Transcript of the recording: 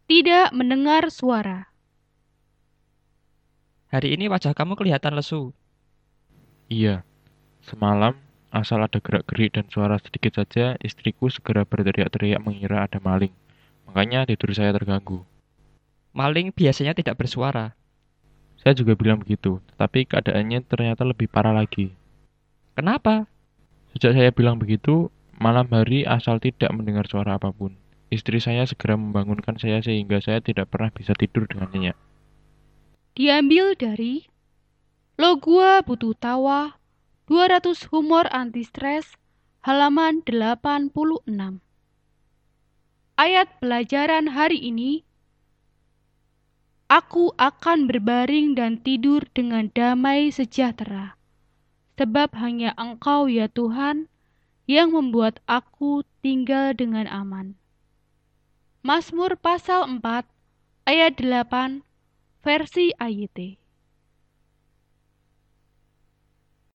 tidak mendengar suara. Hari ini wajah kamu kelihatan lesu. Iya, semalam asal ada gerak-gerik dan suara sedikit saja, istriku segera berteriak-teriak mengira ada maling. Makanya tidur saya terganggu. Maling biasanya tidak bersuara. Saya juga bilang begitu, tetapi keadaannya ternyata lebih parah lagi. Kenapa? Sejak saya bilang begitu, malam hari asal tidak mendengar suara apapun. Istri saya segera membangunkan saya sehingga saya tidak pernah bisa tidur dengan nyenyak. Diambil dari Lo Gua Butuh Tawa 200 Humor Anti Stres halaman 86. Ayat pelajaran hari ini, aku akan berbaring dan tidur dengan damai sejahtera, sebab hanya Engkau ya Tuhan yang membuat aku tinggal dengan aman. Mazmur pasal 4 ayat 8 versi AYT.